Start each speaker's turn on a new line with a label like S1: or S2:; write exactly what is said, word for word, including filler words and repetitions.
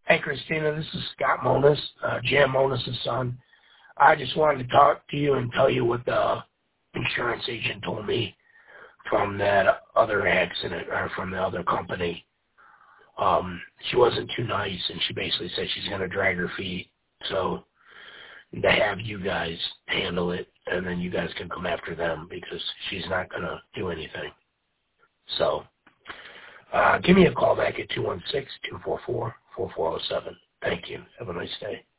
S1: Hey, Christina, this is Scott Monis, uh, Jan Monis' son. I just wanted to talk to you and tell you what the insurance agent told me from that other accident, or from the other company. Um, she wasn't too nice, and she basically said she's going to drag her feet. So to have you guys handle it, and then you guys can come after them because she's not going to do anything. So uh, give me a call back at two one six, two four four, four four zero seven. Thank you. Have a nice day.